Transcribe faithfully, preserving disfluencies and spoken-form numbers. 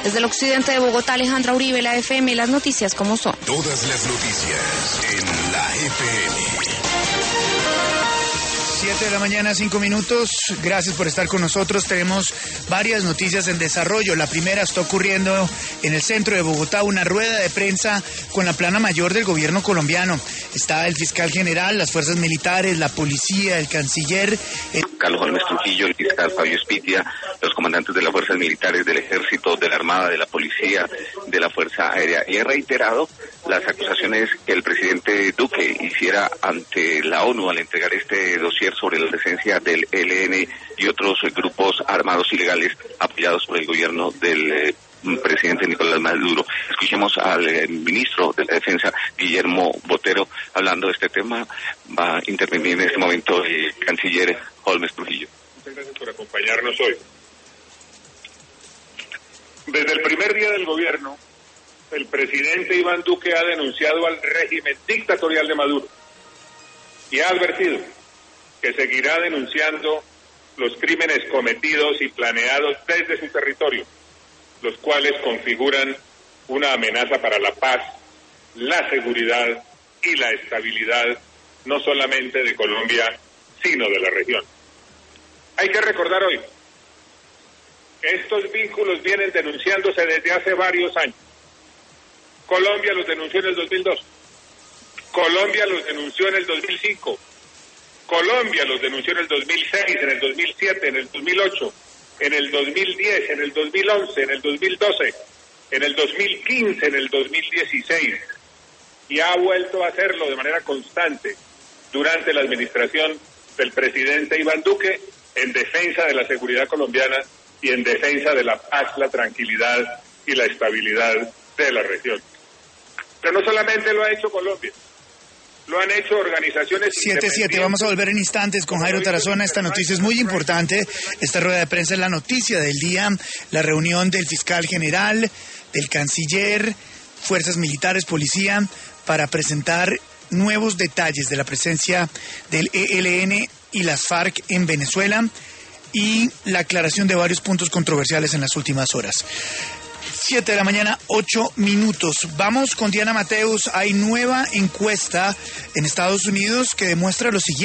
Desde el occidente de Bogotá, Alejandra Uribe, la F M, las noticias como son. Todas las noticias en la F M. siete de la mañana, cinco minutos. Gracias por estar con nosotros. Tenemos varias noticias en desarrollo. La primera está ocurriendo en el centro de Bogotá, una rueda de prensa con la plana mayor del gobierno colombiano. Está el fiscal general, las fuerzas militares, la policía, el canciller. El... Carlos Holmes Trujillo, el fiscal Fabio Espitia, los comandantes de las fuerzas militares, del ejército, de la armada, de la policía, de la fuerza aérea. Y he reiterado las acusaciones que el presidente Duque hiciera ante la ONU al entregar este dossier sobre la presencia del E L N y otros grupos armados ilegales apoyados por el gobierno del eh, presidente Nicolás Maduro. Escuchemos al eh, ministro de la Defensa, Guillermo Botero, hablando de este tema. Va a intervenir en este momento el canciller Holmes Trujillo. Muchas gracias por acompañarnos hoy. Desde el primer día del gobierno, el presidente Iván Duque ha denunciado al régimen dictatorial de Maduro y ha advertido que seguirá denunciando los crímenes cometidos y planeados desde su territorio, los cuales configuran una amenaza para la paz, la seguridad y la estabilidad, no solamente de Colombia, sino de la región. Hay que recordar hoy que estos vínculos vienen denunciándose desde hace varios años. Colombia los denunció en el dos mil dos, Colombia los denunció en el dos mil cinco, Colombia los denunció en el dos mil seis, en el dos mil siete, en el dos mil ocho, en el dos mil diez, en el dos mil once, en el dos mil doce, en el dos mil quince, en el dos mil dieciséis, y ha vuelto a hacerlo de manera constante durante la administración del presidente Iván Duque en defensa de la seguridad colombiana y en defensa de la paz, la tranquilidad y la estabilidad de la región. Pero no solamente lo ha hecho Colombia, lo han hecho organizaciones siete siete, vamos a volver en instantes con Jairo Tarazona. Esta noticia es muy importante. Esta rueda de prensa es la noticia del día. La reunión del fiscal general, del canciller, fuerzas militares, policía, para presentar nuevos detalles de la presencia del E L N y las FARC en Venezuela y la aclaración de varios puntos controversiales en las últimas horas. siete de la mañana, ocho minutos. Vamos con Diana Mateus. Hay nueva encuesta en Estados Unidos que demuestra lo siguiente.